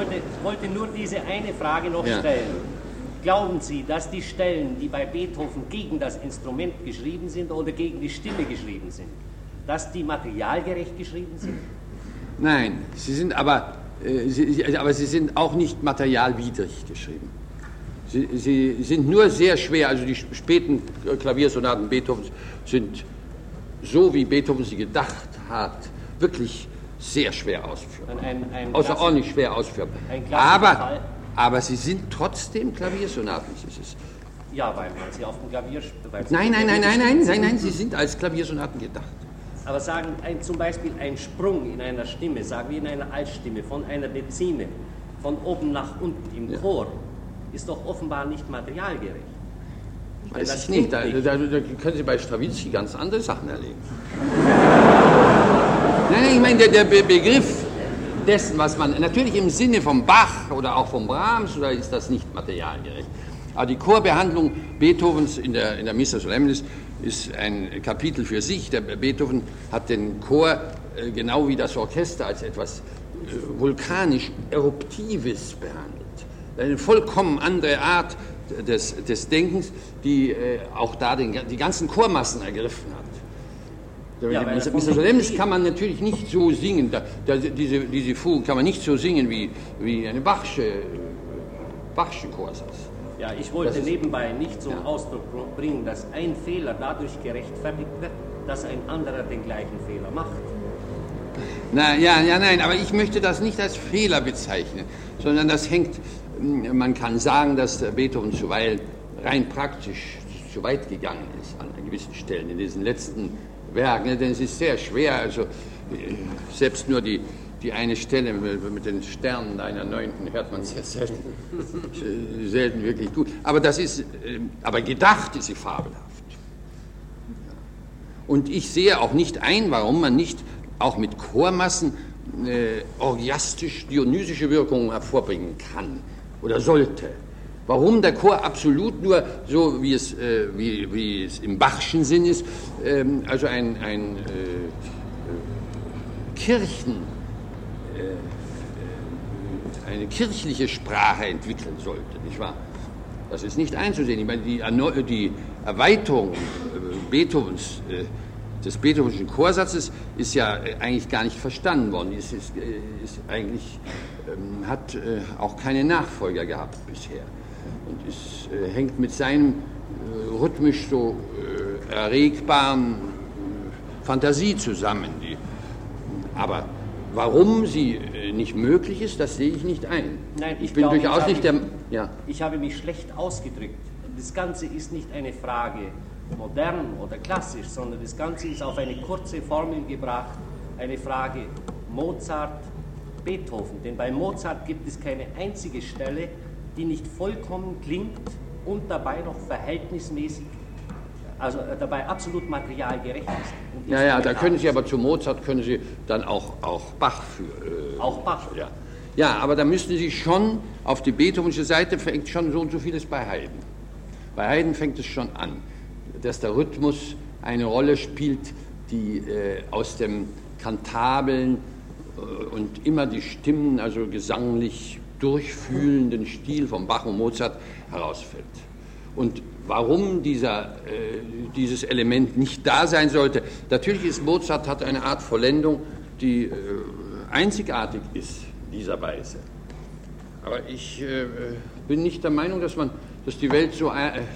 wollte nur diese eine Frage noch stellen. Glauben Sie, dass die Stellen, die bei Beethoven gegen das Instrument geschrieben sind oder gegen die Stimme geschrieben sind, dass die materialgerecht geschrieben sind? Nein, sie sind aber sie sind auch nicht materialwidrig geschrieben. Sie sind nur sehr schwer, also die späten Klaviersonaten Beethovens sind, so wie Beethoven sie gedacht hat, wirklich sehr schwer ausführbar. Außerordentlich schwer ausführbar. Aber sie sind trotzdem Klaviersonaten. Ja, weil man sie auf dem Klavier spielt. Nein, sie sind als Klaviersonaten gedacht. Aber sagen, zum Beispiel ein Sprung in einer Stimme, sagen wir in einer Altstimme, von einer Dezime, von oben nach unten im Chor, ist doch offenbar nicht materialgerecht. Weiß ich nicht. Da können Sie bei Strawinsky ganz andere Sachen erleben. Nein, ich meine, der Begriff dessen, was man, natürlich im Sinne von Bach oder auch von Brahms, oder ist das nicht materialgerecht. Aber die Chorbehandlung Beethovens in der Missa Solemnis ist ein Kapitel für sich. Der Beethoven hat den Chor genau wie das Orchester als etwas vulkanisch Eruptives behandelt. Eine vollkommen andere Art des Denkens, die auch da die ganzen Chormassen ergriffen hat. Missa Solemnis kann man natürlich nicht so singen, diese Fugen kann man nicht so singen wie eine Bachsche Chorsatz. Ja, ich wollte nebenbei nicht zum Ausdruck bringen, dass ein Fehler dadurch gerechtfertigt wird, dass ein anderer den gleichen Fehler macht. Nein, aber ich möchte das nicht als Fehler bezeichnen, sondern das hängt, man kann sagen, dass Beethoven zuweilen rein praktisch zu weit gegangen ist an gewissen Stellen in diesen letzten Werken, denn es ist sehr schwer, also selbst nur die eine Stelle mit den Sternen einer 9. hört man sehr selten wirklich gut. Aber aber gedacht ist sie fabelhaft. Und ich sehe auch nicht ein, warum man nicht auch mit Chormassen orgiastisch-dionysische Wirkungen hervorbringen kann oder sollte. Warum der Chor absolut nur so, wie es im Bachschen Sinn ist, also eine kirchliche Sprache entwickeln sollte, nicht wahr? Das ist nicht einzusehen. Ich meine, die Erweiterung des Beethovenschen Chorsatzes ist ja eigentlich gar nicht verstanden worden. Es hat auch keine Nachfolger gehabt bisher. Und es hängt mit seinem rhythmisch so erregbaren Fantasie zusammen. Aber warum sie nicht möglich ist, das sehe ich nicht ein. Nein, ich bin durchaus nicht der... Ja. Ich habe mich schlecht ausgedrückt. Das Ganze ist nicht eine Frage modern oder klassisch, sondern das Ganze ist auf eine kurze Formel gebracht, eine Frage Mozart, Beethoven. Denn bei Mozart gibt es keine einzige Stelle, die nicht vollkommen klingt und dabei noch verhältnismäßig, also dabei absolut materialgerecht ist. Da können Sie aber zu Mozart können Sie dann auch Bach führen. Auch Bach? Ja, aber da müssten Sie schon, auf die beethovensche Seite fängt schon so und so vieles bei Haydn. Bei Haydn fängt es schon an, dass der Rhythmus eine Rolle spielt, die aus dem kantabeln und immer die Stimmen, also gesanglich durchfühlenden Stil von Bach und Mozart herausfällt. Und warum dieses Element nicht da sein sollte, natürlich ist Mozart hat eine Art Vollendung, die einzigartig ist in dieser Weise. Aber ich bin nicht der Meinung, dass die Welt so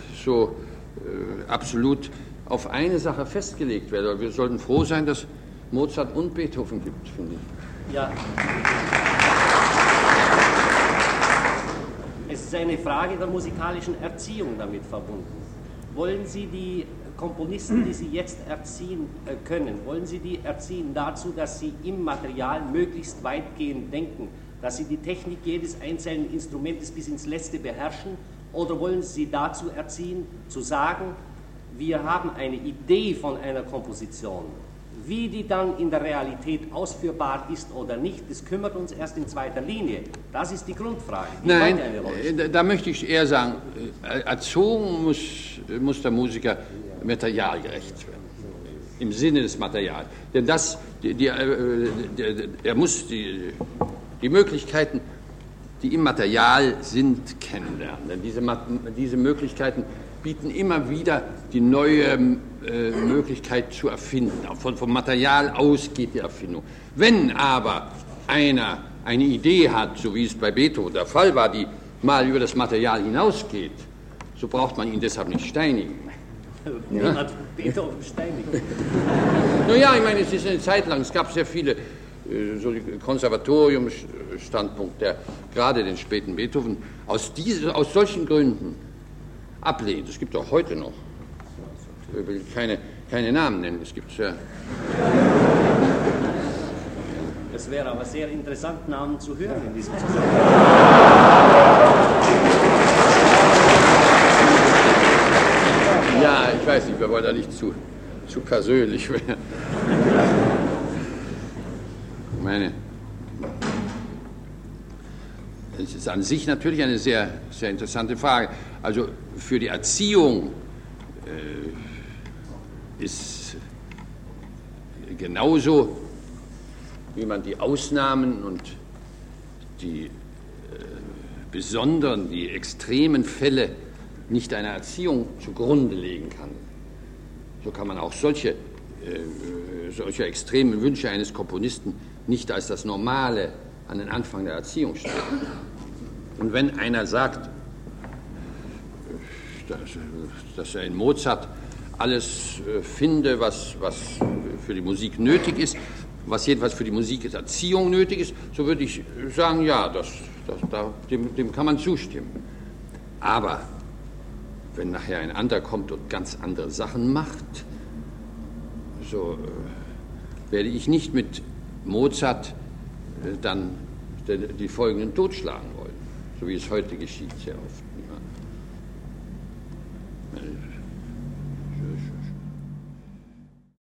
absolut auf eine Sache festgelegt wird. Wir sollten froh sein, dass Mozart und Beethoven gibt, finde ich. Ja. Es ist eine Frage der musikalischen Erziehung damit verbunden. Wollen Sie die Komponisten, die Sie jetzt erziehen können, wollen Sie die erziehen dazu, dass sie im Material möglichst weitgehend denken, dass sie die Technik jedes einzelnen Instrumentes bis ins Letzte beherrschen? Oder wollen Sie sie dazu erziehen, zu sagen, wir haben eine Idee von einer Komposition, wie die dann in der Realität ausführbar ist oder nicht, das kümmert uns erst in zweiter Linie. Das ist die Grundfrage. Nein, da möchte ich eher sagen, erzogen muss der Musiker materialgerecht werden, im Sinne des Materials. Denn er muss die Möglichkeiten die im Material sind, kennenlernen. Denn diese Möglichkeiten bieten immer wieder die neue Möglichkeit zu erfinden. Vom Material aus geht die Erfindung. Wenn aber einer eine Idee hat, so wie es bei Beethoven der Fall war, die mal über das Material hinausgeht, so braucht man ihn deshalb nicht steinigen. Niemand hat Beethoven steinigen. Naja, ich meine, es ist eine Zeit lang, es gab sehr viele so Konservatoriumstandpunkt, der gerade den späten Beethoven aus solchen Gründen ablehnt. Es gibt auch heute noch. Ich will keine Namen nennen. Es gibt Es wäre aber sehr interessant, Namen zu hören in diesem Zusammenhang. Ja, ich weiß nicht, wir wollen da nicht zu persönlich werden. Ich meine, es ist an sich natürlich eine sehr, sehr interessante Frage. Also für die Erziehung ist genauso, wie man die Ausnahmen und die besonderen, die extremen Fälle nicht einer Erziehung zugrunde legen kann. So kann man auch solche extremen Wünsche eines Komponisten nicht als das Normale an den Anfang der Erziehung stellen. Und wenn einer sagt, dass er in Mozart alles finde, was für die Musik nötig ist, was jedenfalls für die Musikerziehung nötig ist, so würde ich sagen, ja, dem kann man zustimmen. Aber wenn nachher ein anderer kommt und ganz andere Sachen macht, so werde ich nicht mit Mozart dann die Folgenden totschlagen wollen, so wie es heute geschieht sehr oft.